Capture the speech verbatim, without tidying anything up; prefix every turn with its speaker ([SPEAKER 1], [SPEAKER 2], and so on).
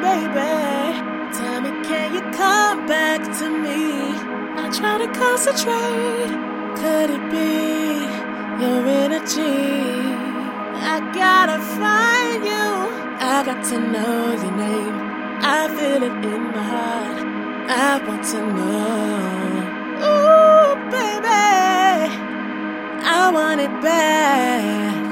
[SPEAKER 1] baby. Tell me, can you come back to me? I try to concentrate. Could it be your energy? I gotta find you. I got to know your name. I feel it in my heart. I want to know. Ooh, baby, I want it bad.